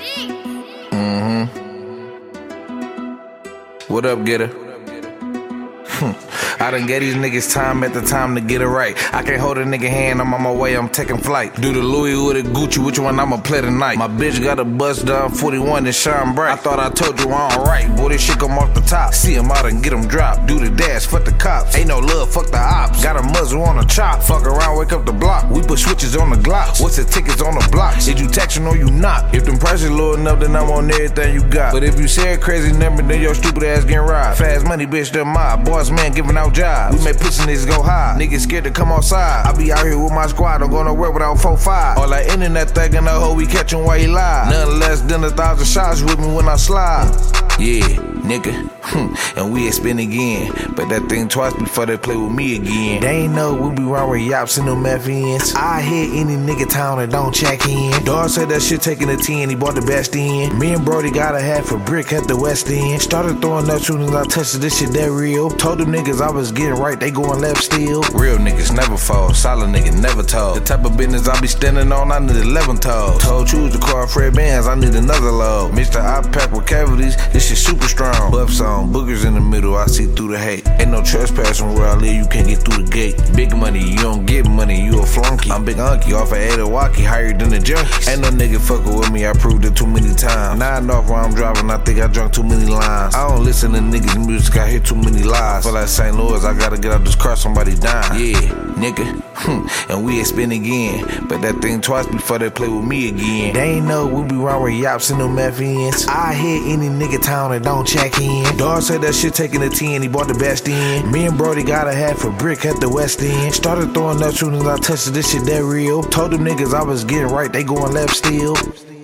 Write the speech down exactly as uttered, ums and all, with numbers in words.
Mm-hmm. What up, Getter? I done gave these niggas time at the time to get it right. I can't hold a nigga hand, I'm on my way, I'm taking flight. Do the Louis with the Gucci, which one I'ma play tonight? My bitch got a bust down forty-one that shine bright. I thought I told you I'm alright, boy, this shit come off the top. See him out and get him dropped. Do the dash, fuck the cops. Ain't no love, fuck the ops. Got a muzzle on a chop. Fuck around, wake up the block. We put switches on the Glocks. What's the tickets on the blocks? Is you texting or you not? If them prices low enough, then I'm on everything you got. But if you say a crazy number, then your stupid ass getting robbed. Fast money, bitch, the mob. Boss man giving out jobs. We make pussy niggas go high. Niggas scared to come outside. I be out here with my squad, don't go nowhere without four five. All that internet thing and the hoe we catch him while he lie. Nothing less than a thousand shots with me when I slide. Yeah, nigga. And we ain't spin again. But that thing twice before they play with me again. They ain't know we be round with yops and them F Ns. I hit any nigga town that don't check in. Dog said that shit taking a ten, he bought the best in. Me and Brody got a half a brick at the West End. Started throwing up soon as I touched it, this shit that real. Told them niggas I was getting right, they going left still. Real niggas never fall, solid nigga never told. The type of business I be standing on, I need eleven toes. Told choose the car, Fred Bands, I need another load. Mister I pack with cavities, this shit super strong. Buffs on, boogers in the middle, I see through the hate. Ain't no trespassing where I live, you can't get through the gate. Big money, you don't get money, you a flunky. I'm Big Unky, off of Adewaki, higher than the junkies. Ain't no nigga fucking with me, I proved it too many times. Nine off while I'm driving, I think I drunk too many lines. I don't listen to niggas' music, I hear too many lies. Feel like Saint Louis, I gotta get out this car, somebody dying. Yeah, nigga. And we ain't spin again. But that thing twice before they play with me again. They ain't know we be round with yops and them F Ns. I hit any nigga town that don't check in. Dog said that shit taking a ten, he bought the best in. Me and Brody got a half a brick at the West End. Started throwing up soon as I touched it, this shit that real. Told them niggas I was getting right, they going left still.